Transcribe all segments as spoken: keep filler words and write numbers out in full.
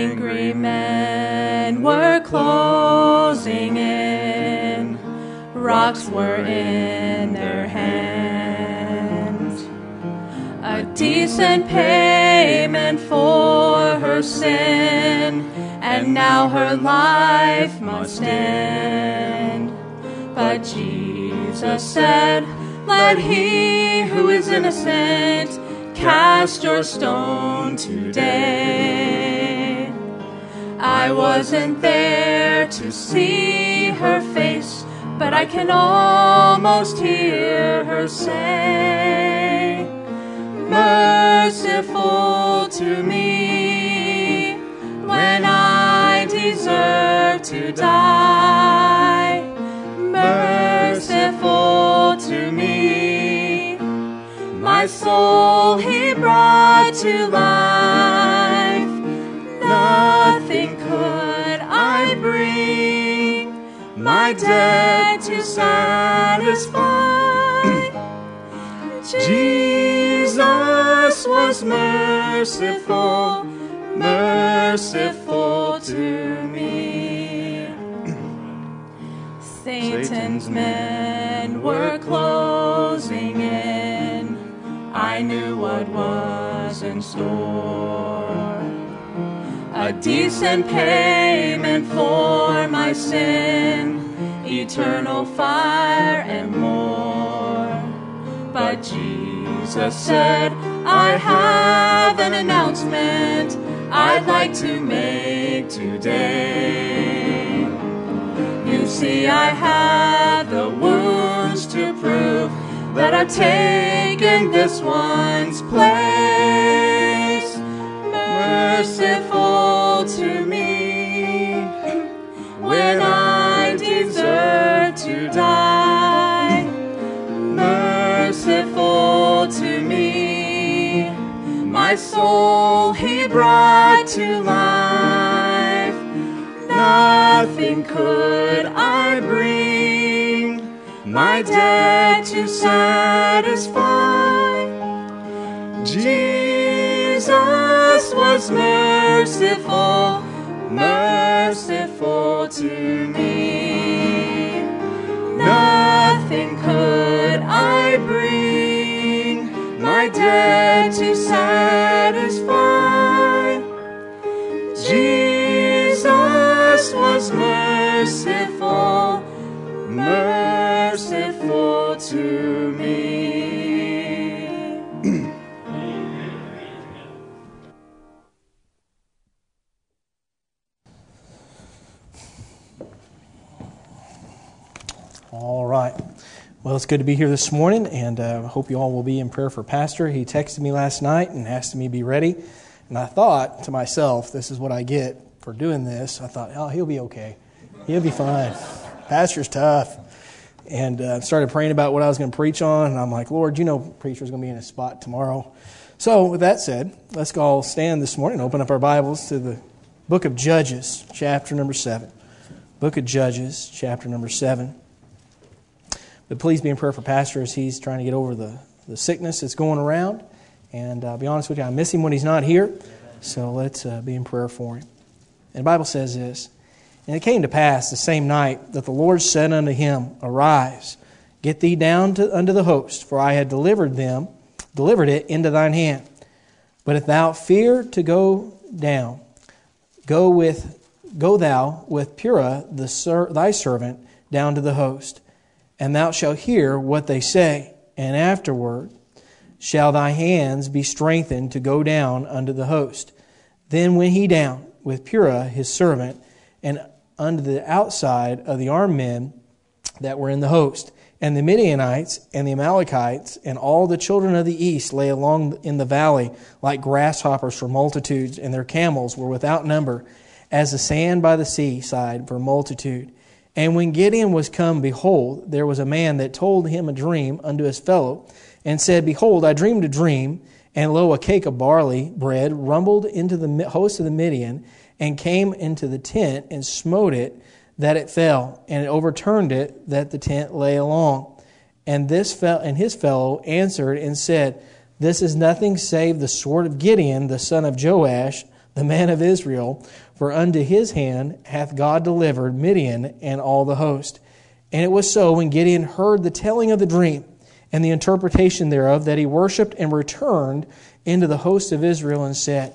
angry men were closing in. Rocks were in their hands. A decent payment for her sin, and now her life must end. But Jesus said, let he who is innocent cast your stone today. I wasn't there to see her face, but I can almost hear her say, merciful to me when I deserve to die. Merciful to me, my soul he brought to life. Nothing could I bring my debt to satisfy. Jesus was merciful, merciful to me. Satan's men were closing in. I knew what was in store. A decent payment for my sin, eternal fire and more. But Jesus said, I have an announcement I'd like to make today. You see, I have the wounds to prove that I've taken this one's place. Merciful to me when I deserve to die. Merciful to me, my soul he brought to life. Nothing could I bring my debt to satisfy. Jesus was merciful, merciful to me. Nothing could I bring my debt to satisfy. Jesus was merciful, merciful to me. All right. Well, it's good to be here this morning, and I uh, hope you all will be in prayer for Pastor. He texted me last night and asked me to be ready, and I thought to myself, this is what I get for doing this. I thought, oh, he'll be okay. He'll be fine. Pastor's tough. And uh, started praying about what I was going to preach on, and I'm like, Lord, you know preacher's going to be in a spot tomorrow. So with that said, let's go all stand this morning and open up our Bibles to the book of Judges, chapter number seven. Book of Judges, chapter number seven. But please be in prayer for Pastor as he's trying to get over the, the sickness that's going around. And I'll be honest with you, I miss him when he's not here. So let's uh, be in prayer for him. And the Bible says this, and it came to pass the same night that the Lord said unto him, Arise, get thee down to, unto the host, for I had delivered them, delivered it into thine hand. But if thou fear to go down, go with, go thou with Purah the ser, thy servant down to the host, and thou shalt hear what they say, and afterward shall thy hands be strengthened to go down unto the host. Then went he down with Purah his servant, and unto the outside of the armed men that were in the host. And the Midianites and the Amalekites and all the children of the east lay along in the valley like grasshoppers for multitudes, and their camels were without number, as the sand by the seaside for multitude. And when Gideon was come, behold, there was a man that told him a dream unto his fellow, and said, Behold, I dreamed a dream, and lo, a cake of barley bread rumbled into the host of the Midian, and came into the tent, and smote it, that it fell, and it overturned it, that the tent lay along. And this fel- and his fellow answered and said, This is nothing save the sword of Gideon, the son of Joash, the man of Israel, for unto his hand hath God delivered Midian and all the host. And it was so, when Gideon heard the telling of the dream and the interpretation thereof, that he worshipped and returned into the host of Israel and said,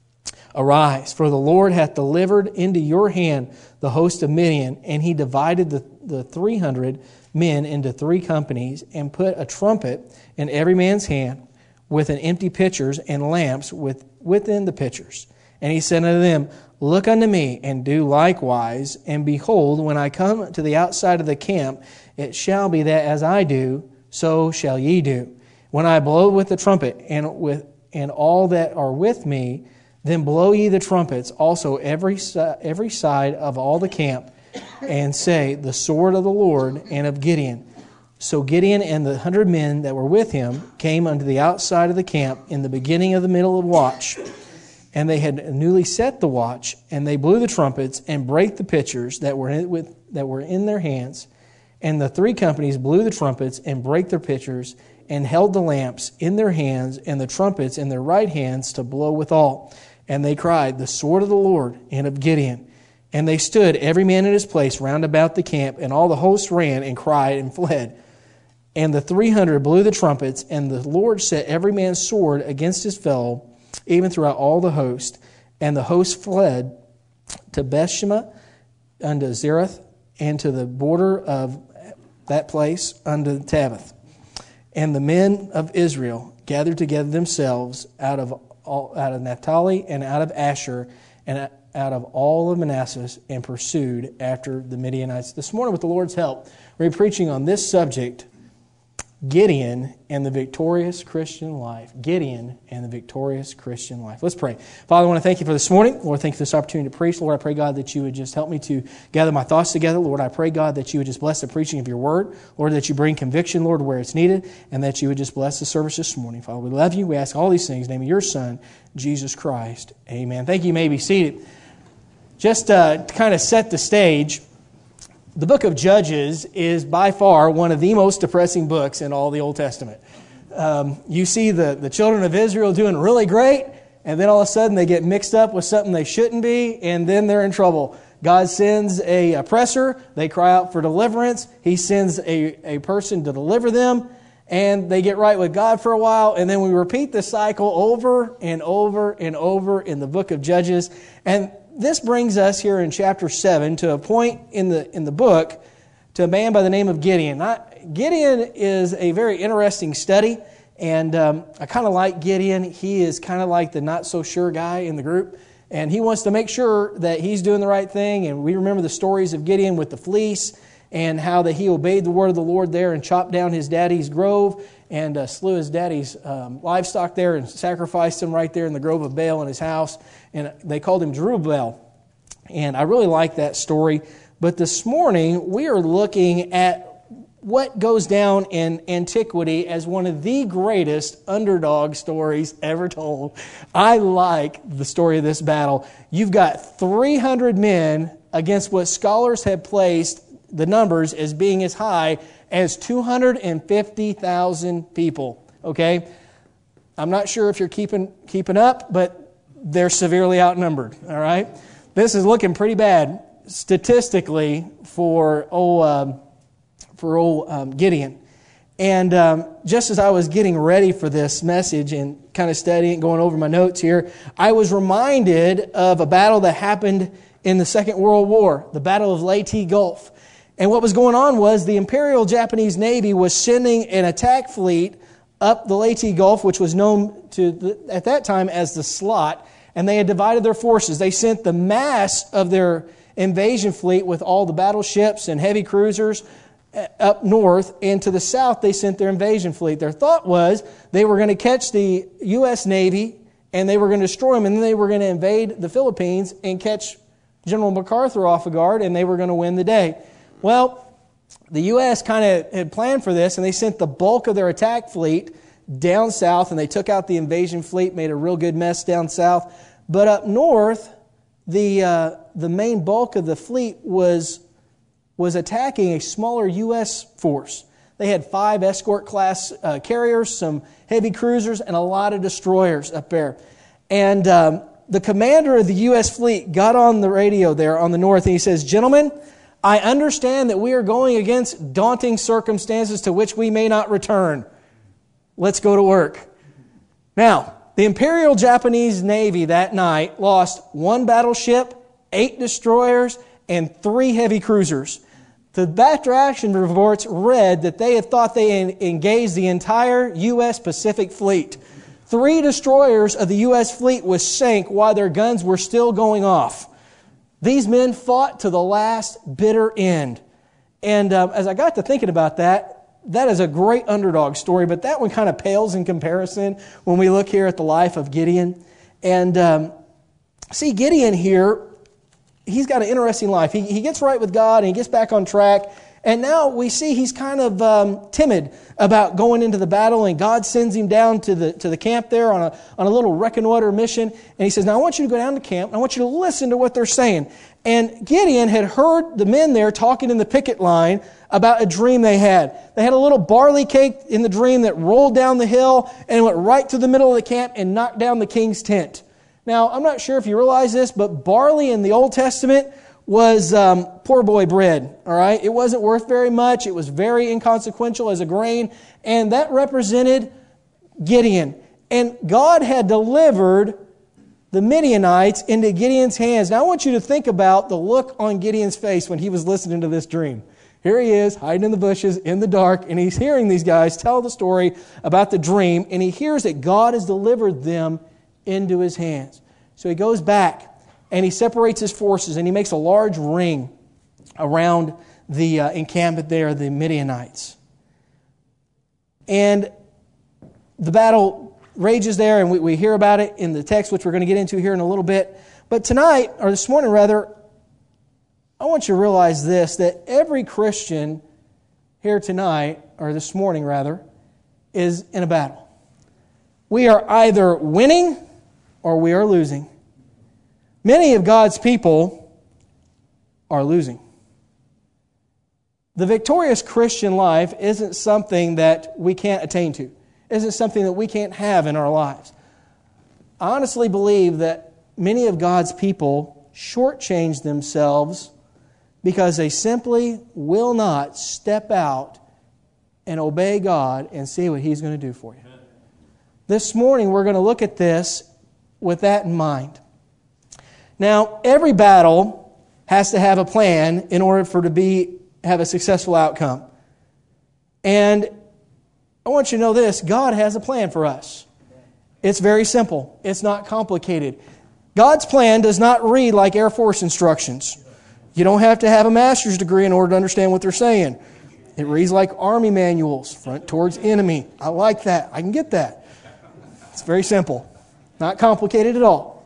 Arise, for the Lord hath delivered into your hand the host of Midian. And he divided the, the three hundred men into three companies, and put a trumpet in every man's hand, with an empty pitchers and lamps with, within the pitchers. And he said unto them, Look unto me, and do likewise. And behold, when I come to the outside of the camp, it shall be that as I do, so shall ye do. When I blow with the trumpet, and with and all that are with me, then blow ye the trumpets also every every side of all the camp, and say, The sword of the Lord and of Gideon. So Gideon and the hundred men that were with him came unto the outside of the camp in the beginning of the middle of the watch. And they had newly set the watch, and they blew the trumpets and brake the pitchers that were in, with, that were in their hands. And the three companies blew the trumpets and brake their pitchers, and held the lamps in their hands and the trumpets in their right hands to blow withal. And they cried, The sword of the Lord and of Gideon. And they stood every man in his place round about the camp, and all the host ran and cried and fled. And the three hundred blew the trumpets, and the Lord set every man's sword against his fellow, even throughout all the host. And the host fled to Bethshema, unto Zereth, and to the border of that place, unto Tabbath. And the men of Israel gathered together themselves out of all, out of Naphtali and out of Asher and out of all of Manasseh, and pursued after the Midianites. This morning, with the Lord's help, we're preaching on this subject, Gideon and the victorious Christian life. Gideon and the victorious Christian life. Let's pray. Father, I want to thank you for this morning. Lord, thank you for this opportunity to preach. Lord, I pray, God, that you would just help me to gather my thoughts together. Lord, I pray, God, that you would just bless the preaching of your word. Lord, that you bring conviction, Lord, where it's needed, and that you would just bless the service this morning. Father, we love you. We ask all these things in the name of your Son, Jesus Christ. Amen. Thank you. You may be seated. Just uh, to kind of set the stage, the book of Judges is by far one of the most depressing books in all the Old Testament. Um, you see the, the children of Israel doing really great, and then all of a sudden they get mixed up with something they shouldn't be, and then they're in trouble. God sends a oppressor, they cry out for deliverance, He sends a, a person to deliver them, and they get right with God for a while, and then we repeat the cycle over and over and over in the book of Judges. And this brings us here in chapter seven to a point in the in the book to a man by the name of Gideon. Now, Gideon is a very interesting study, and um, I kind of like Gideon. He is kind of like the not-so-sure guy in the group, and he wants to make sure that he's doing the right thing. And we remember the stories of Gideon with the fleece and how that he obeyed the word of the Lord there and chopped down his daddy's grove and uh, slew his daddy's um, livestock there and sacrificed him right there in the grove of Baal in his house. And they called him Jerubbaal. And I really like that story. But this morning, we are looking at what goes down in antiquity as one of the greatest underdog stories ever told. I like the story of this battle. You've got three hundred men against what scholars have placed the numbers as being as high as two hundred fifty thousand people. Okay? I'm not sure if you're keeping keeping up, but they're severely outnumbered. All right? This is looking pretty bad statistically for old, um, for old um, Gideon. And um, just as I was getting ready for this message and kind of studying, going over my notes here, I was reminded of a battle that happened in the Second World War, the Battle of Leyte Gulf. And what was going on was the Imperial Japanese Navy was sending an attack fleet up the Leyte Gulf, which was known to the, at that time as the Slot, and they had divided their forces. They sent the mass of their invasion fleet with all the battleships and heavy cruisers up north, and to the south they sent their invasion fleet. Their thought was they were going to catch the U S Navy and they were going to destroy them, and then they were going to invade the Philippines and catch General MacArthur off guard, and they were going to win the day. Well, the U S kind of had planned for this, and they sent the bulk of their attack fleet down south, and they took out the invasion fleet, made a real good mess down south. But up north, the uh, the main bulk of the fleet was was attacking a smaller U S force. They had five escort class uh, carriers, some heavy cruisers, and a lot of destroyers up there. And um, the commander of the U S fleet got on the radio there on the north, and he says, "Gentlemen, I understand that we are going against daunting circumstances to which we may not return. Let's go to work." Now, the Imperial Japanese Navy that night lost one battleship, eight destroyers, and three heavy cruisers. The after action reports read that they had thought they engaged the entire U S Pacific Fleet. Three destroyers of the U S fleet was sank while their guns were still going off. These men fought to the last bitter end. And uh, as I got to thinking about that, that is a great underdog story, but that one kind of pales in comparison when we look here at the life of Gideon. And um, see, Gideon here, he's got an interesting life. He, he gets right with God and he gets back on track. And now we see he's kind of um, timid about going into the battle, and God sends him down to the to the camp there on a on a little reconnoiter mission. And he says, "Now I want you to go down to camp, and I want you to listen to what they're saying." And Gideon had heard the men there talking in the picket line about a dream they had. They had a little barley cake in the dream that rolled down the hill and went right to the middle of the camp and knocked down the king's tent. Now, I'm not sure if you realize this, but barley in the Old Testament was um, poor boy bread, all right? It wasn't worth very much. It was very inconsequential as a grain, and that represented Gideon. And God had delivered the Midianites into Gideon's hands. Now, I want you to think about the look on Gideon's face when he was listening to this dream. Here he is, hiding in the bushes, in the dark, and he's hearing these guys tell the story about the dream, and he hears that God has delivered them into his hands. So he goes back, and he separates his forces, and he makes a large ring around the uh, encampment there, the Midianites. And the battle rages there, and we, we hear about it in the text, which we're going to get into here in a little bit. But tonight, or this morning rather, I want you to realize this, that every Christian here tonight, or this morning rather, is in a battle. We are either winning or we are losing. Many of God's people are losing. The victorious Christian life isn't something that we can't attain to. It isn't something that we can't have in our lives. I honestly believe that many of God's people shortchange themselves because they simply will not step out and obey God and see what He's going to do for you. This morning we're going to look at this with that in mind. Now, every battle has to have a plan in order for it to be have a successful outcome. And I want you to know this, God has a plan for us. It's very simple. It's not complicated. God's plan does not read like Air Force instructions. You don't have to have a master's degree in order to understand what they're saying. It reads like Army manuals, front towards enemy. I like that. I can get that. It's very simple. Not complicated at all.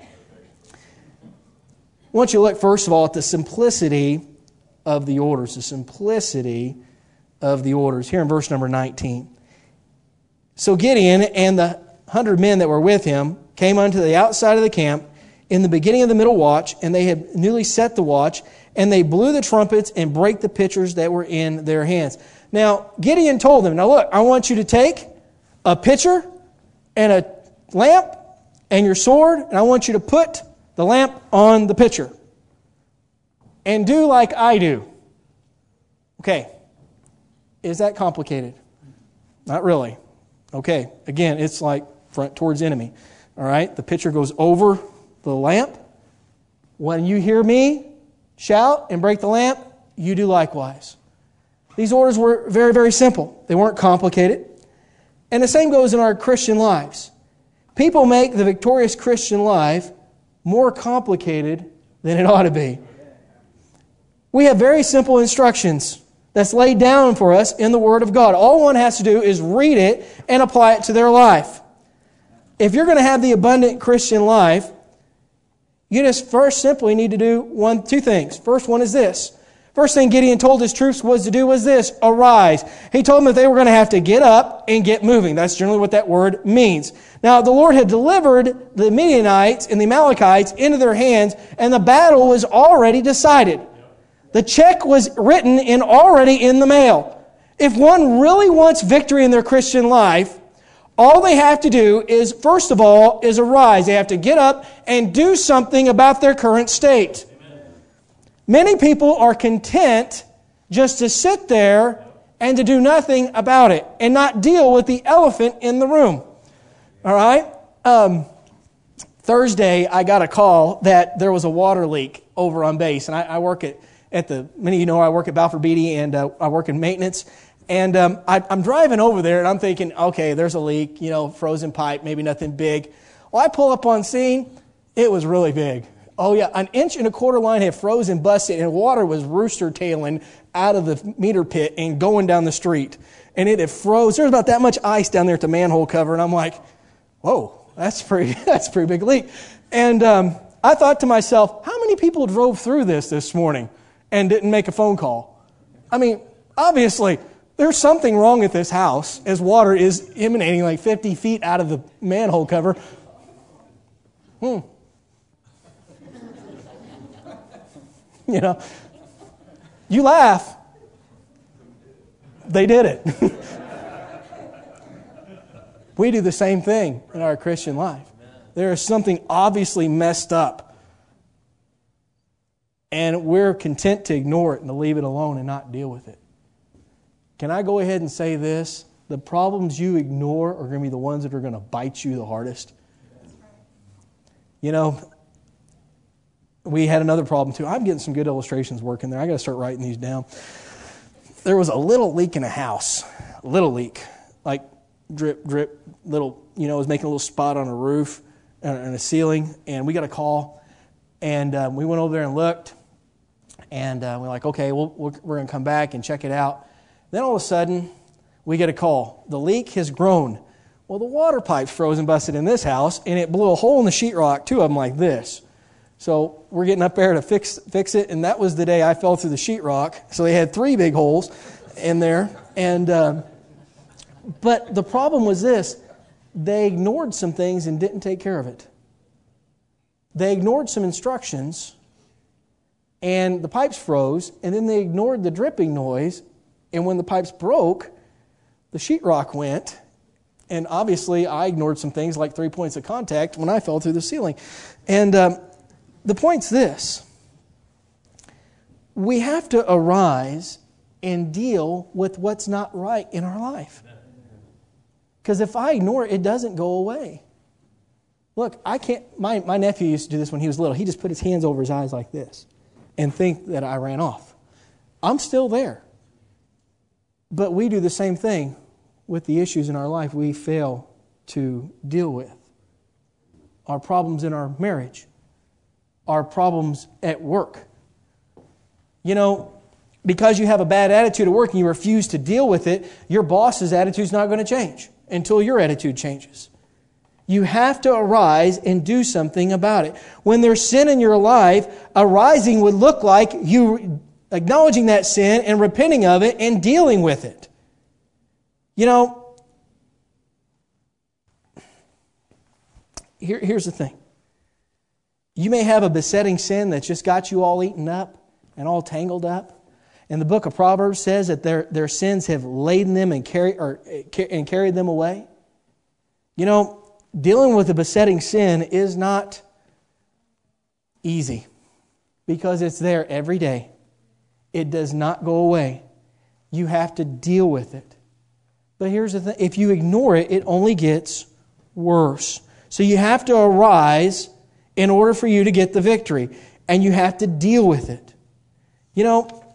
I want you to look, first of all, at the simplicity of the orders. The simplicity of the orders. Here in verse number nineteen. So Gideon and the hundred men that were with him came unto the outside of the camp in the beginning of the middle watch, and they had newly set the watch, and they blew the trumpets and brake the pitchers that were in their hands. Now, Gideon told them, now look, I want you to take a pitcher and a lamp and your sword, and I want you to put the lamp on the pitcher. And do like I do. Okay. Is that complicated? Not really. Okay. Again, it's like front towards enemy. All right. The pitcher goes over the lamp. When you hear me shout and break the lamp, you do likewise. These orders were very, very simple. They weren't complicated. And the same goes in our Christian lives. People make the victorious Christian life more complicated than it ought to be. We have very simple instructions that's laid down for us in the Word of God. All one has to do is read it and apply it to their life. If you're going to have the abundant Christian life, you just first simply need to do one, two things. First one is this. First thing Gideon told his troops was to do was this, arise. He told them that they were going to have to get up and get moving. That's generally what that word means. Now, the Lord had delivered the Midianites and the Amalekites into their hands, and the battle was already decided. The check was written and already in the mail. If one really wants victory in their Christian life, All they have to do is, first of all, is arise. They have to get up and do something about their current state. Amen. Many people are content just to sit there and to do nothing about it and not deal with the elephant in the room. All right? Um, Thursday, I got a call that there was a water leak over on base. And I, I work at, at the, many of you know I work at Balfour Beatty, and uh, I work in maintenance. And um, I, I'm driving over there, and I'm thinking, okay, there's a leak, you know, frozen pipe, maybe nothing big. Well, I pull up on scene. It was really big. Oh, yeah, an inch and a quarter line had frozen, busted, and water was rooster tailing out of the meter pit and going down the street. And it had froze. There was about that much ice down there at the manhole cover, and I'm like, whoa, that's pretty, that's a pretty big leak. And um, I thought to myself, how many people drove through this this morning and didn't make a phone call? I mean, obviously, there's something wrong at this house as water is emanating like fifty feet out of the manhole cover. Hmm. You know, you laugh. They did it. We do the same thing in our Christian life. There is something obviously messed up. And we're content to ignore it and to leave it alone and not deal with it. Can I go ahead and say this? The problems you ignore are going to be the ones that are going to bite you the hardest. You know, we had another problem too. I'm getting some good illustrations working there. I got to start writing these down. There was a little leak in a house. A little leak. Like drip, drip, little, you know, it was making a little spot on a roof and a ceiling. And we got a call. And um, we went over there and looked. And uh, we're like, okay, well, we're going to come back and check it out. Then all of a sudden, we get a call. The leak has grown. Well, the water pipe's frozen, busted in this house, and it blew a hole in the sheetrock, two of them like this. So we're getting up there to fix fix it, and that was the day I fell through the sheetrock. So they had three big holes in there. And uh, but the problem was this. They ignored some things and didn't take care of it. They ignored some instructions, and the pipes froze, and then they ignored the dripping noise. And when the pipes broke, the sheetrock went. And obviously, I ignored some things like three points of contact when I fell through the ceiling. And um, the point's this. We have to arise and deal with what's not right in our life. Because if I ignore it, it doesn't go away. Look, I can't. My, my nephew used to do this when he was little. He just put his hands over his eyes like this and think that I ran off. I'm still there. But we do the same thing with the issues in our life we fail to deal with. Our problems in our marriage. Our problems at work. You know, because you have a bad attitude at work and you refuse to deal with it, your boss's attitude's not going to change until your attitude changes. You have to arise and do something about it. When there's sin in your life, arising would look like you acknowledging that sin and repenting of it and dealing with it. You know, here, here's the thing. You may have a besetting sin that's just got you all eaten up and all tangled up. And the book of Proverbs says that their, their sins have laden them and, carry, or, and carried them away. You know, dealing with a besetting sin is not easy because it's there every day. It does not go away. You have to deal with it. But here's the thing. If you ignore it, it only gets worse. So you have to arise in order for you to get the victory. And you have to deal with it. You know,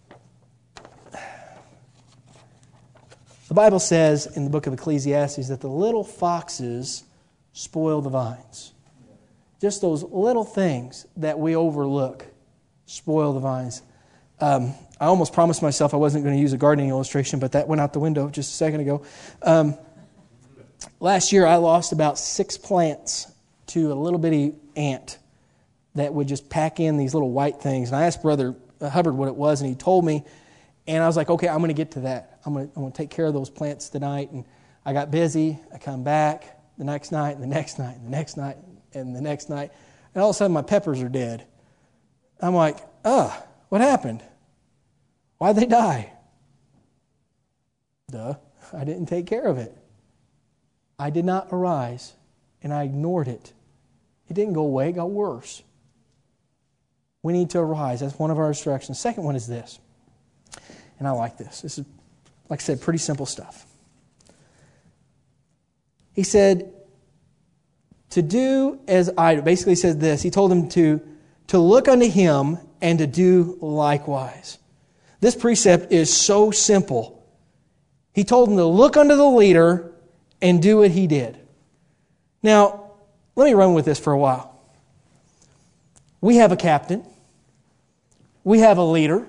the Bible says in the book of Ecclesiastes that the little foxes spoil the vines. Just those little things that we overlook spoil the vines. Um, I almost promised myself I wasn't going to use a gardening illustration, but that went out the window just a second ago. Um, last year, I lost about six plants to a little bitty ant that would just pack in these little white things. And I asked Brother Hubbard what it was, and he told me. And I was like, okay, I'm going to get to that. I'm going to, I'm going to take care of those plants tonight. And I got busy. I come back the next night, and the next night, and the next night, and the next night. And all of a sudden, my peppers are dead. I'm like, oh, what happened? Why'd they die? Duh, I didn't take care of it. I did not arise, and I ignored it. It didn't go away, it got worse. We need to arise. That's one of our instructions. Second one is this, and I like this. This is, like I said, pretty simple stuff. He said, to do as I do. Basically said this. He told them to, to look unto Him and to do likewise. This precept is so simple. He told them to look unto the leader and do what he did. Now, let me run with this for a while. We have a captain. We have a leader.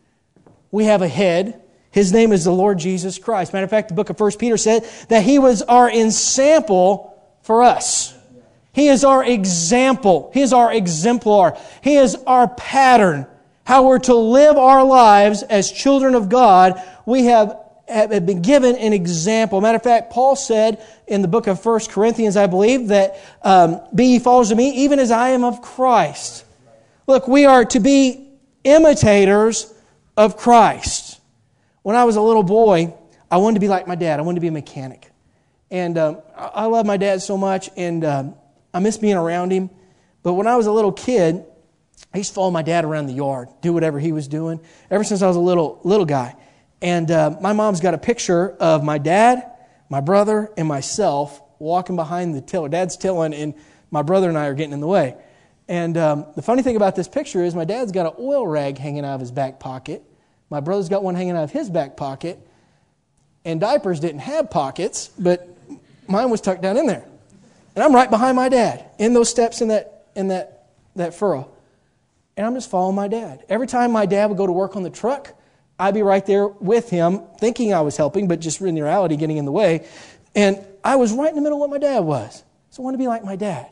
We have a head. His name is the Lord Jesus Christ. Matter of fact, the book of First Peter said that He was our ensample for us. He is our example. He is our exemplar. He is our pattern. How we're to live our lives as children of God. We have, have been given an example. Matter of fact, Paul said in the book of First Corinthians, I believe, that um, be ye followers of me, even as I am of Christ. Look, we are to be imitators of Christ. When I was a little boy, I wanted to be like my dad. I wanted to be a mechanic. And um, I love my dad so much, and um, I miss being around him. But when I was a little kid, I used to follow my dad around the yard, do whatever he was doing, ever since I was a little little guy. And uh, my mom's got a picture of my dad, my brother, and myself walking behind the tiller. Dad's tilling, and my brother and I are getting in the way. And um, the funny thing about this picture is my dad's got an oil rag hanging out of his back pocket. My brother's got one hanging out of his back pocket. And diapers didn't have pockets, but mine was tucked down in there. And I'm right behind my dad in those steps in that in that that furrow. And I'm just following my dad. Every time my dad would go to work on the truck, I'd be right there with him, thinking I was helping, but just in reality getting in the way. And I was right in the middle of what my dad was. So I wanted to be like my dad.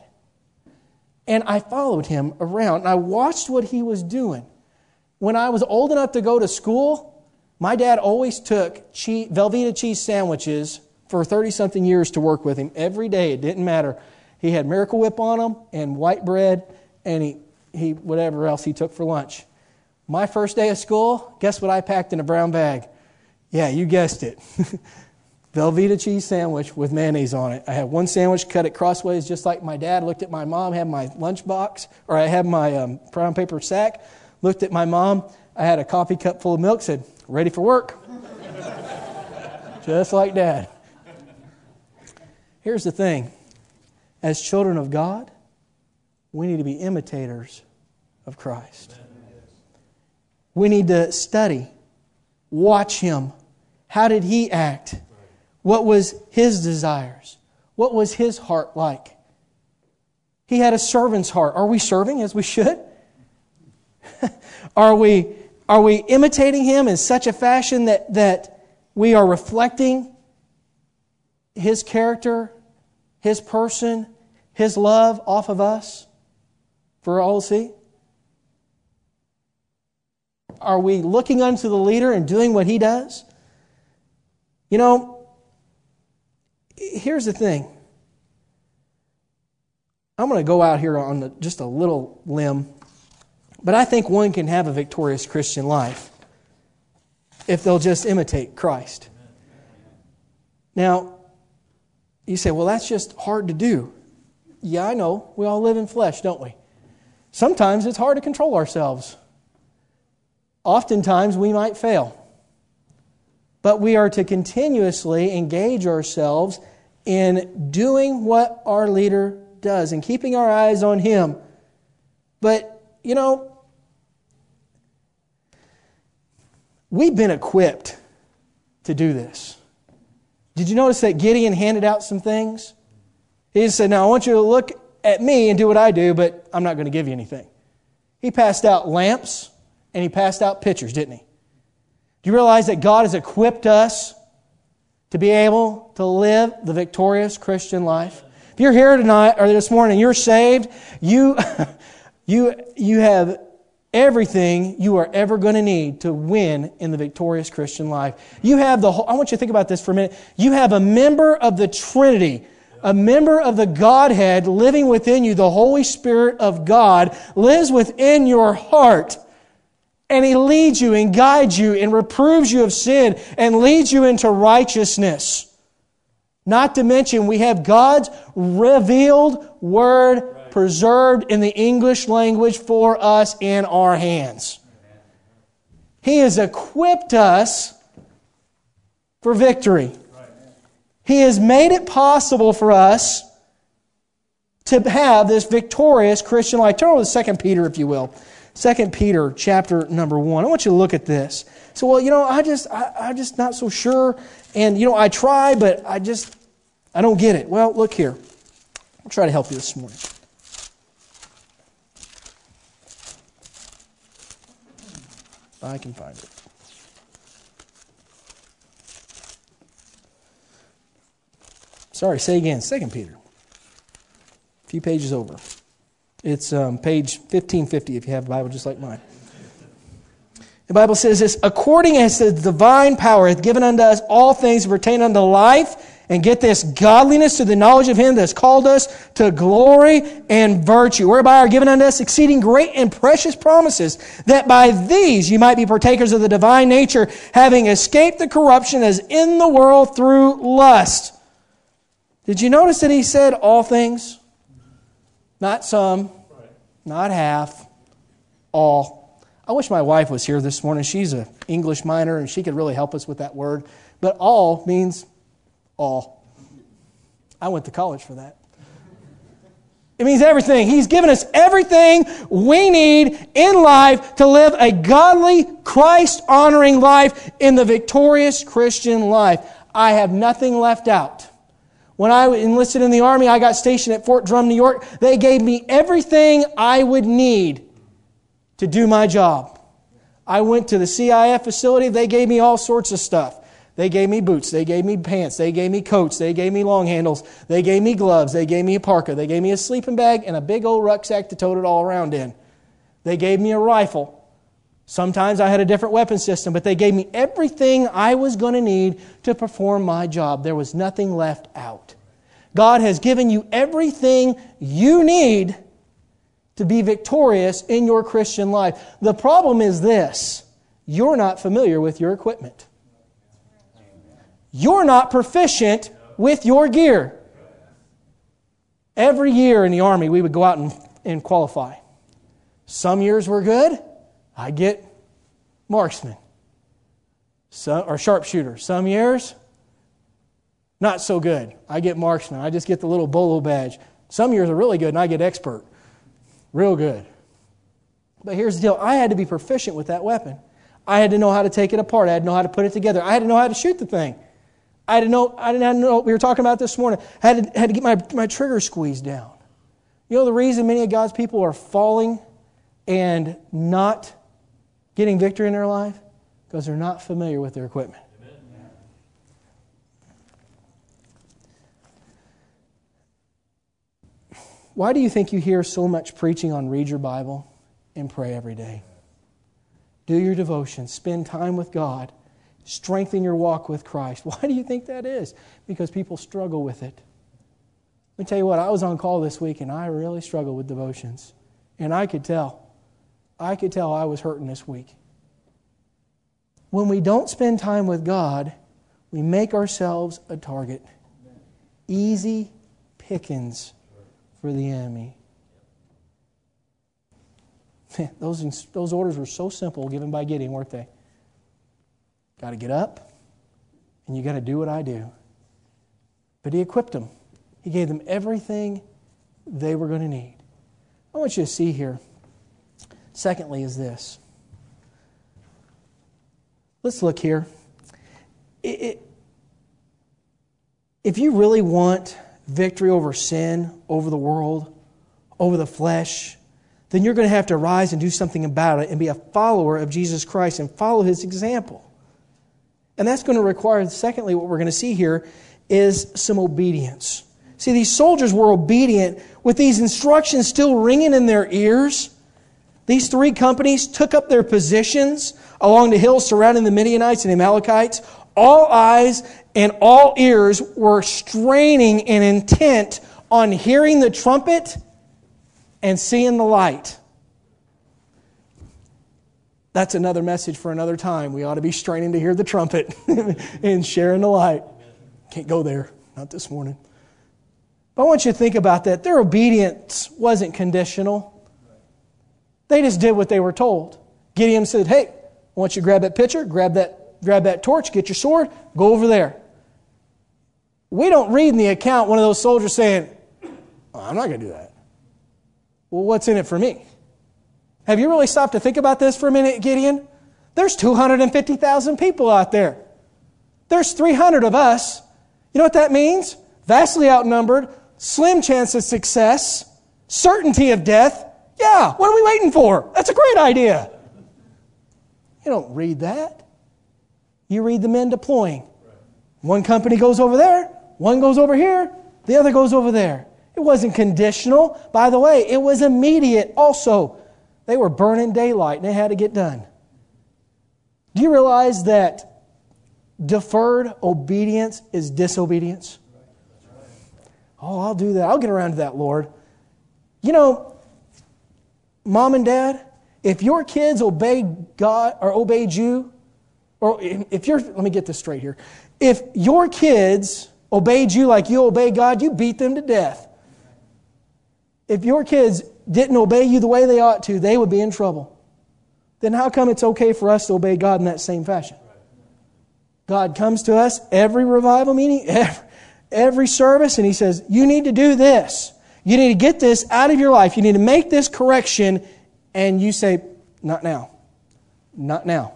And I followed him around, and I watched what he was doing. When I was old enough to go to school, my dad always took cheese, Velveeta cheese sandwiches for thirty-something years to work with him. Every day, it didn't matter. He had Miracle Whip on them and white bread, and he, he whatever else he took for lunch. My first day of school, guess what I packed in a brown bag? Yeah, you guessed it. Velveeta cheese sandwich with mayonnaise on it. I had one sandwich, cut it crossways just like my dad. Looked at my mom, had my lunchbox, or I had my um, brown paper sack. Looked at my mom. I had a coffee cup full of milk, said, ready for work. Just like Dad. Here's the thing. As children of God, we need to be imitators of Christ. We need to study, watch Him. How did He act? What was His desires? What was His heart like? He had a servant's heart. Are we serving as we should? Are we, are we imitating Him in such a fashion that, that we are reflecting His character, His person, His love off of us for all to see? Are we looking unto the leader and doing what he does? You know, here's the thing. I'm going to go out here on the, just a little limb. But I think one can have a victorious Christian life if they'll just imitate Christ. Now, you say, well, that's just hard to do. Yeah, I know. We all live in flesh, don't we? Sometimes it's hard to control ourselves. Oftentimes we might fail. But we are to continuously engage ourselves in doing what our leader does and keeping our eyes on Him. But you know, we've been equipped to do this. Did you notice that Gideon handed out some things? He just said, now I want you to look at me and do what I do, but I'm not going to give you anything. He passed out lamps and he passed out pitchers, didn't he? Do you realize that God has equipped us to be able to live the victorious Christian life? If you're here tonight or this morning and you're saved, you... You, you have everything you are ever going to need to win in the victorious Christian life. You have the whole, I want you to think about this for a minute. You have a member of the Trinity, a member of the Godhead living within you. The Holy Spirit of God lives within your heart. And He leads you and guides you and reproves you of sin and leads you into righteousness. Not to mention, we have God's revealed Word right. preserved in the English language for us in our hands. He has equipped us for victory. Right. He has made it possible for us to have this victorious Christian life. Turn over to Second Peter, if you will. Second Peter, chapter number one. I want you to look at this. So, well, you know, I just, I, I'm just not so sure. And, you know, I try, but I just, I don't get it. Well, look here. I'll try to help you this morning. If I can find it. Sorry, say again. Second Peter. A few pages over. It's um, page fifteen fifty if you have a Bible just like mine. The Bible says this, according as the divine power hath given unto us all things that pertain unto life, and get this, godliness to the knowledge of Him that has called us to glory and virtue, whereby are given unto us exceeding great and precious promises, that by these you might be partakers of the divine nature, having escaped the corruption that is in the world through lust. Did you notice that he said all things? Not some, not half, all. I wish my wife was here this morning. She's an English minor and she could really help us with that word. But all means all. I went to college for that. It means everything. He's given us everything we need in life to live a godly, Christ-honoring life in the victorious Christian life. I have nothing left out. When I enlisted in the Army, I got stationed at Fort Drum, New York. They gave me everything I would need to do my job. I went to the C I F facility. They gave me all sorts of stuff. They gave me boots. They gave me pants. They gave me coats. They gave me long handles. They gave me gloves. They gave me a parka. They gave me a sleeping bag and a big old rucksack to tote it all around in. They gave me a rifle. Sometimes I had a different weapon system, but they gave me everything I was going to need to perform my job. There was nothing left out. God has given you everything you need to be victorious in your Christian life. The problem is this: you're not familiar with your equipment. You're not proficient with your gear. Every year in the Army, we would go out and, and qualify. Some years were good. I get marksman some, or sharpshooter. Some years, not so good. I get marksman. I just get the little bolo badge. Some years are really good and I get expert. Real good. But here's the deal. I had to be proficient with that weapon. I had to know how to take it apart. I had to know how to put it together. I had to know how to shoot the thing. I had to know, I didn't know what we were talking about this morning. I had to, had to get my, my trigger squeezed down. You know the reason many of God's people are falling and not getting victory in their life? Because they're not familiar with their equipment. Why do you think you hear so much preaching on read your Bible and pray every day? Do your devotion, spend time with God, strengthen your walk with Christ. Why do you think that is? Because people struggle with it. Let me tell you what, I was on call this week and I really struggled with devotions. And I could tell. I could tell I was hurting this week. When we don't spend time with God, we make ourselves a target. Easy pickings for the enemy. those, those orders were so simple given by Gideon, weren't they? Got to get up and you got to do what I do. But he equipped them. He gave them everything they were going to need. I want you to see here, secondly, is this. Let's look here. It, it, if you really want victory over sin, over the world, over the flesh, then you're going to have to rise and do something about it and be a follower of Jesus Christ and follow His example. And that's going to require, secondly, what we're going to see here is some obedience. See, these soldiers were obedient with these instructions still ringing in their ears. These three companies took up their positions along the hills surrounding the Midianites and Amalekites. All eyes and all ears were straining and intent on hearing the trumpet and seeing the light. That's another message for another time. We ought to be straining to hear the trumpet and sharing the light. Can't go there. not this morning. But I want you to think about that. Their obedience wasn't conditional. They just did what they were told. Gideon said, hey, I want you to grab that pitcher, grab that, grab that torch, get your sword, go over there. We don't read in the account one of those soldiers saying, oh, I'm not going to do that. Well, what's in it for me? Have you really stopped to think about this for a minute, Gideon? There's two hundred fifty thousand people out there. There's three hundred of us. You know what that means? Vastly outnumbered, slim chance of success, certainty of death. Yeah, what are we waiting for? That's a great idea. You don't read that. You read the men deploying. One company goes over there, one goes over here, the other goes over there. It wasn't conditional. By the way, it was immediate also. They were burning daylight and it had to get done. Do you realize that deferred obedience is disobedience? Oh, I'll do that. I'll get around to that, Lord. You know, Mom and Dad, if your kids obeyed God or obeyed you, or if you're, let me get this straight here. If your kids obeyed you like you obey God, you beat them to death. If your kids didn't obey you the way they ought to, they would be in trouble. Then how come it's okay for us to obey God in that same fashion? God comes to us every revival meeting, every, every service, and He says, you need to do this. You need to get this out of your life. You need to make this correction. And you say, not now. Not now.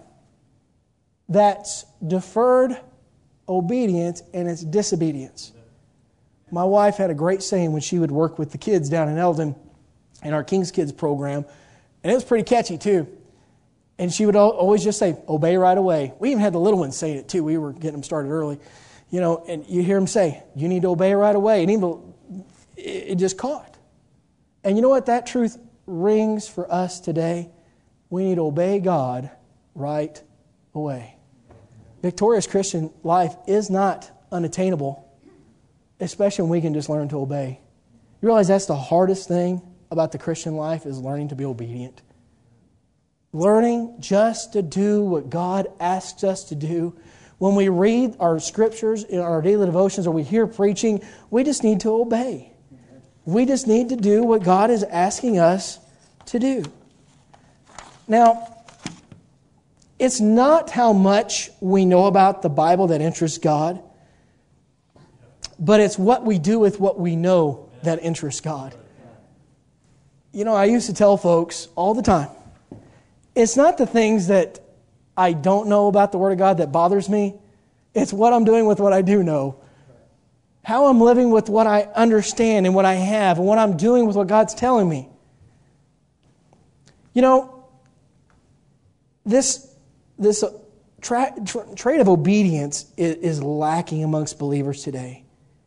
That's deferred obedience and it's disobedience. My wife had a great saying when she would work with the kids down in Eldon in our King's Kids program. And it was pretty catchy too. And she would always just say, obey right away. We even had the little ones saying it too. We were getting them started early. You know, and you hear them say, you need to obey right away. And even it just caught. And you know what? That truth rings for us today. We need to obey God right away. Victorious Christian life is not unattainable, especially when we can just learn to obey. You realize that's the hardest thing about the Christian life is learning to be obedient. Learning just to do what God asks us to do. When we read our scriptures in our daily devotions or we hear preaching, we just need to obey. We just need to do what God is asking us to do. Now, it's not how much we know about the Bible that interests God, but it's what we do with what we know that interests God. You know, I used to tell folks all the time, it's not the things that I don't know about the Word of God that bothers me. It's what I'm doing with what I do know. How I'm living with what I understand and what I have and what I'm doing with what God's telling me. You know, this, this tra- tra- trait of obedience is, is lacking amongst believers today.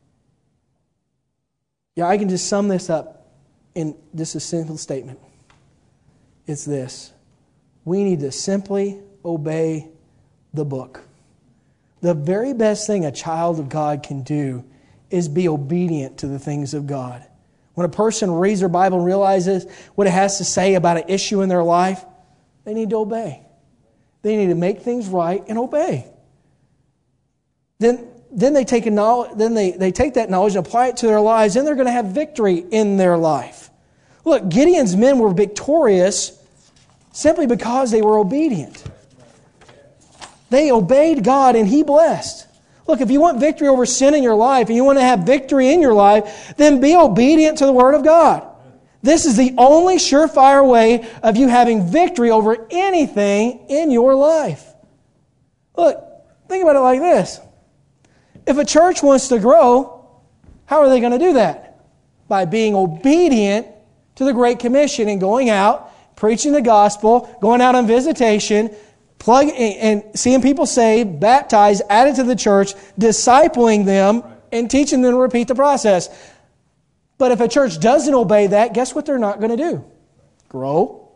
Yeah, I can just sum this up in just a simple statement. It's this. We need to simply obey the book. The very best thing a child of God can do is be obedient to the things of God. When a person reads their Bible and realizes what it has to say about an issue in their life, they need to obey. They need to make things right and obey. Then, then they take a knowledge, then they, they take that knowledge and apply it to their lives, and they're going to have victory in their life. Look, Gideon's men were victorious simply because they were obedient. They obeyed God and He blessed. Look, if you want victory over sin in your life and you want to have victory in your life, then be obedient to the Word of God. This is the only surefire way of you having victory over anything in your life. Look, think about it like this. If a church wants to grow, how are they going to do that? By being obedient to the Great Commission and going out, preaching the gospel, going out on visitation, plug and seeing people saved, baptized, added to the church, discipling them, and teaching them to repeat the process. But if a church doesn't obey that, guess what they're not going to do? Grow.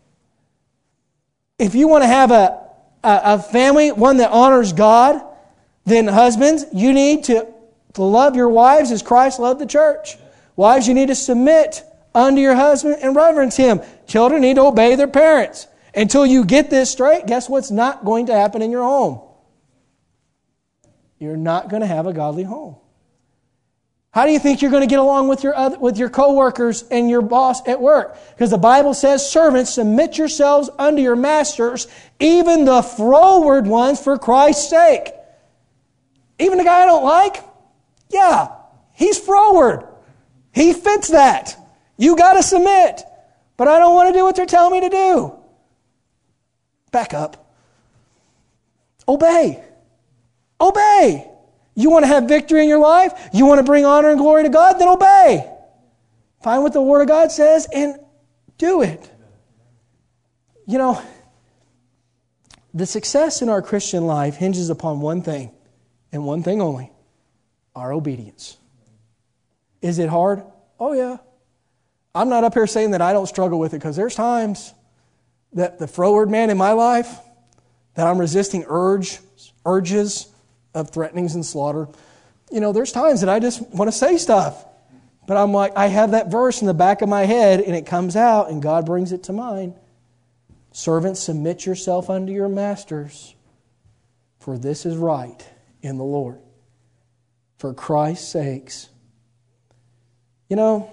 If you want to have a, a, a family, one that honors God, then husbands, you need to, to love your wives as Christ loved the church. Wives, you need to submit unto your husband and reverence him. Children need to obey their parents. Until you get this straight, guess what's not going to happen in your home? You're not going to have a godly home. How do you think you're going to get along with your other, with your coworkers and your boss at work? Because the Bible says, servants, submit yourselves unto your masters, even the froward ones for Christ's sake. Even the guy I don't like, yeah, he's froward. He fits that. You got to submit. But I don't want to do what they're telling me to do. Back up. Obey. Obey. You want to have victory in your life? You want to bring honor and glory to God? Then obey. Find what the Word of God says and do it. You know, the success in our Christian life hinges upon one thing, and one thing only: our obedience. Is it hard? Oh, yeah. I'm not up here saying that I don't struggle with it, because there's times that the froward man in my life, that I'm resisting urge, urges of threatenings and slaughter. You know, there's times that I just want to say stuff. But I'm like, I have that verse in the back of my head, and it comes out, and God brings it to mind. Servants, submit yourself unto your masters, for this is right in the Lord, for Christ's sakes. You know,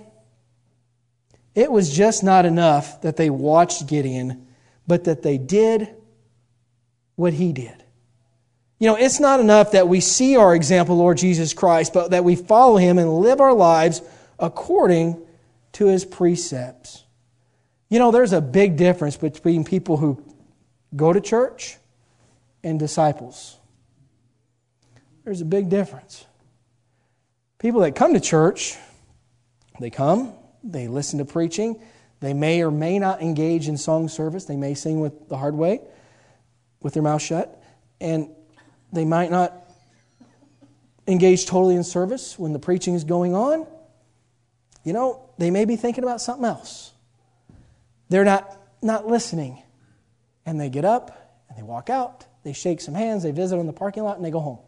it was just not enough that they watched Gideon, but that they did what he did. You know, it's not enough that we see our example, Lord Jesus Christ, but that we follow Him and live our lives according to His precepts. You know, there's a big difference between people who go to church and disciples. There's a big difference. People that come to church, they come, they listen to preaching, they may or may not engage in song service, they may sing with the hard way, with their mouth shut, and they might not engage totally in service when the preaching is going on. You know, they may be thinking about something else. They're not, not listening. And they get up and they walk out. They shake some hands. They visit in the parking lot and they go home.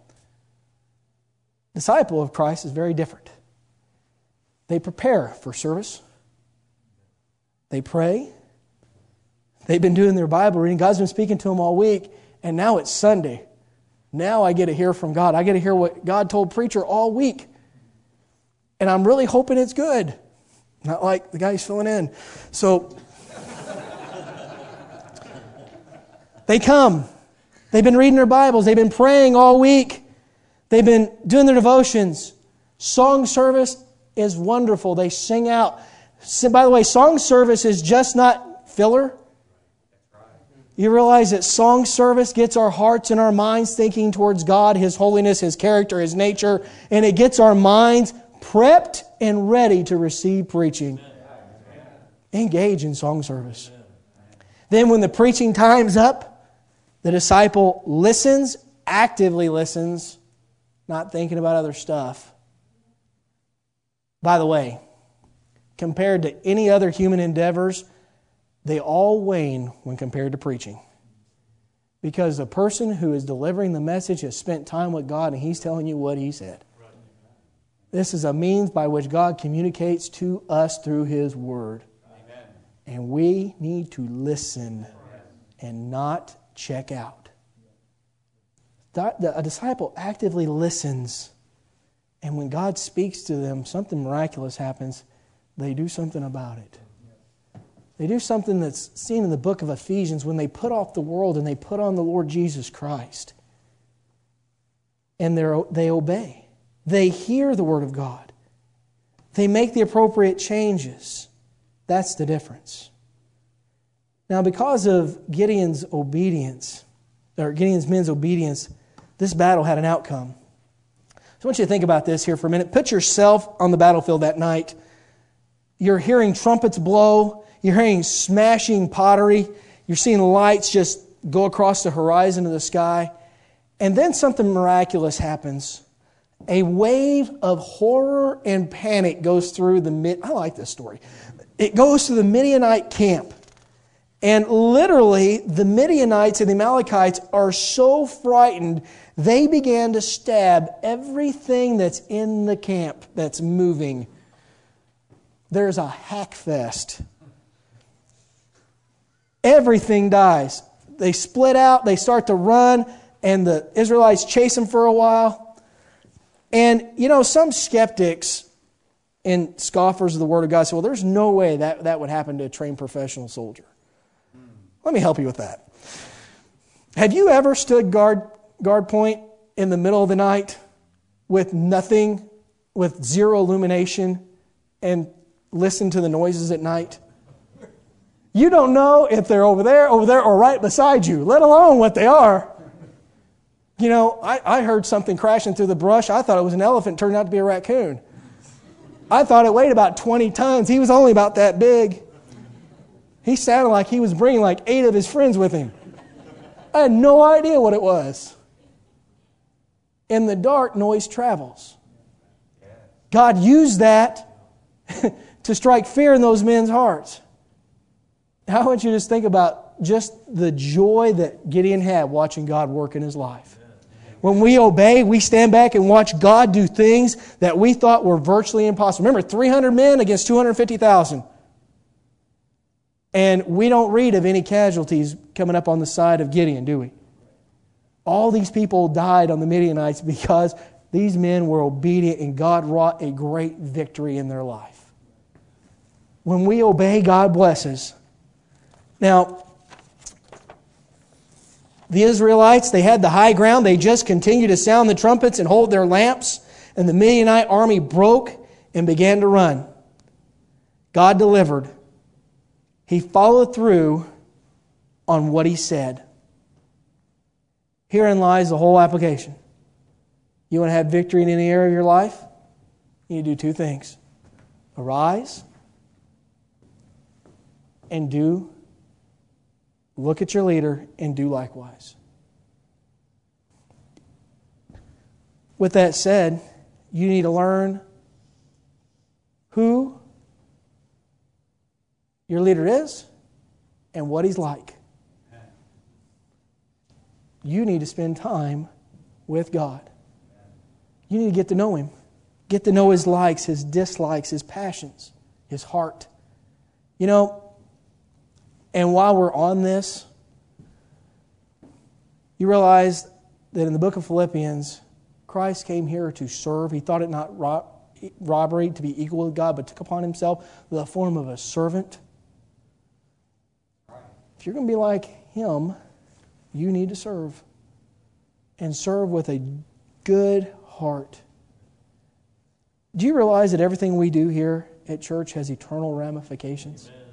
Disciple of Christ is very different. They prepare for service. They pray. They've been doing their Bible reading. God's been speaking to them all week. And now it's Sunday. Now I get to hear from God. I get to hear what God told preacher all week. And I'm really hoping it's good. Not like the guy who's filling in. So they come. They've been reading their Bibles. They've been praying all week. They've been doing their devotions. Song service is wonderful. They sing out. By the way, song service is just not filler. You realize that song service gets our hearts and our minds thinking towards God, His holiness, His character, His nature, and it gets our minds prepped and ready to receive preaching. Engage in song service. Then when the preaching time's up, the disciple listens, actively listens, not thinking about other stuff. By the way, compared to any other human endeavors, they all wane when compared to preaching. Because the person who is delivering the message has spent time with God and He's telling you what He said. This is a means by which God communicates to us through His Word. Amen. And we need to listen and not check out. A disciple actively listens, and when God speaks to them, something miraculous happens. They do something about it. They do something that's seen in the book of Ephesians when they put off the world and they put on the Lord Jesus Christ. And they obey. They hear the Word of God. They make the appropriate changes. That's the difference. Now, because of Gideon's obedience, or Gideon's men's obedience, this battle had an outcome. So I want you to think about this here for a minute. Put yourself on the battlefield that night. You're hearing trumpets blow. You're hearing smashing pottery. You're seeing lights just go across the horizon of the sky. And then something miraculous happens. A wave of horror and panic goes through the Mid... I like this story. It goes to the Midianite camp. And literally, the Midianites and the Amalekites are so frightened, they began to stab everything that's in the camp that's moving. There's a hack fest. Everything dies. They split out, they start to run, and the Israelites chase them for a while. And, you know, some skeptics and scoffers of the Word of God say, well, there's no way that, that would happen to a trained professional soldier. Let me help you with that. Have you ever stood guard guard point in the middle of the night with nothing, with zero illumination, and listened to the noises at night? You don't know if they're over there, over there, or right beside you, let alone what they are. You know, I, I heard something crashing through the brush. I thought it was an elephant. Turned out to be a raccoon. I thought it weighed about twenty tons. He was only about that big. He sounded like he was bringing like eight of his friends with him. I had no idea what it was. In the dark, noise travels. God used that to strike fear in those men's hearts. Now, I want you to just think about just the joy that Gideon had watching God work in his life. When we obey, we stand back and watch God do things that we thought were virtually impossible. Remember, three hundred men against two hundred fifty thousand. And we don't read of any casualties coming up on the side of Gideon, do we? All these people died on the Midianites because these men were obedient and God wrought a great victory in their life. When we obey, God blesses. Now, the Israelites, they had the high ground. They just continued to sound the trumpets and hold their lamps. And the Midianite army broke and began to run. God delivered. He followed through on what He said. Herein lies the whole application. You want to have victory in any area of your life? You need to do two things. Arise and do. Look at your leader and do likewise. With that said, you need to learn who your leader is and what he's like. You need to spend time with God. You need to get to know Him. Get to know His likes, His dislikes, His passions, His heart. You know, and while we're on this, you realize that in the book of Philippians, Christ came here to serve. He thought it not ro- robbery to be equal with God, but took upon Himself the form of a servant. If you're going to be like Him, you need to serve. And serve with a good heart. Do you realize that everything we do here at church has eternal ramifications? Amen.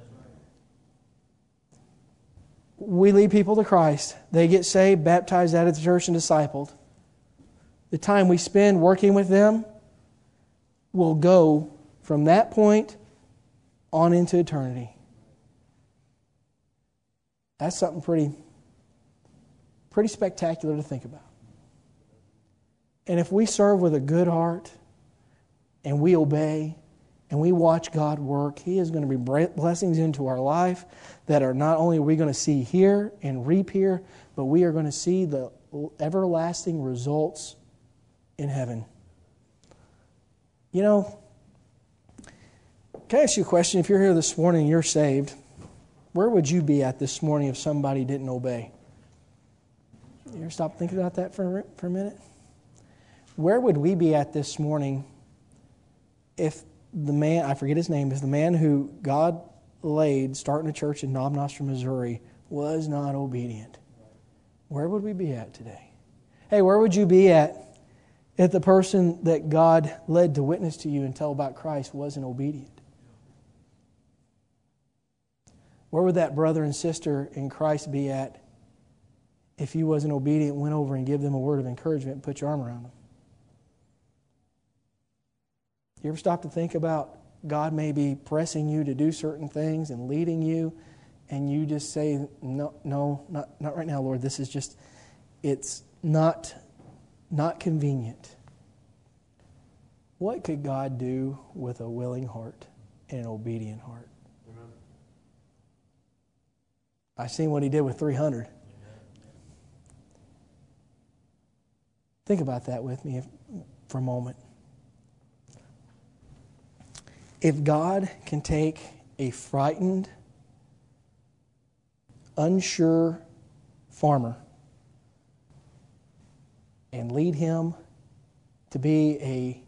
We lead people to Christ. They get saved, baptized out of the church, and discipled. The time we spend working with them will go from that point on into eternity. That's something pretty, pretty spectacular to think about. And if we serve with a good heart and we obey and we watch God work, He is going to bring blessings into our life that are not only are we going to see here and reap here, but we are going to see the everlasting results in heaven. You know, can I ask you a question? If you're here this morning and you're saved, where would you be at this morning if somebody didn't obey? You ever stop thinking about that for, for a minute? Where would we be at this morning if the man, I forget his name, if the man who God laid starting a church in Knob Nostra, Missouri was not obedient? Where would we be at today? Hey, where would you be at if the person that God led to witness to you and tell about Christ wasn't obedient? Where would that brother and sister in Christ be at if you wasn't obedient, went over and give them a word of encouragement and put your arm around them? You ever stop to think about God may be pressing you to do certain things and leading you, and you just say, no, no, not, not right now, Lord. This is just, it's not, not convenient. What could God do with a willing heart and an obedient heart? Amen. I've seen what He did with three hundred. Amen. Think about that with me if, for a moment. If God can take a frightened, unsure farmer and lead him to be a,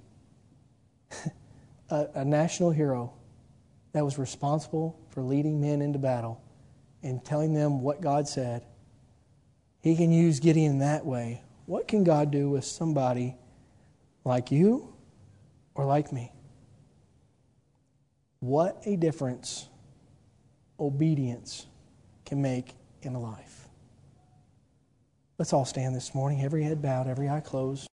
a, a national hero that was responsible for leading men into battle and telling them what God said. He can use Gideon in that way. What can God do with somebody like you or like me? What a difference obedience can make in a life. Let's all stand this morning, every head bowed, every eye closed.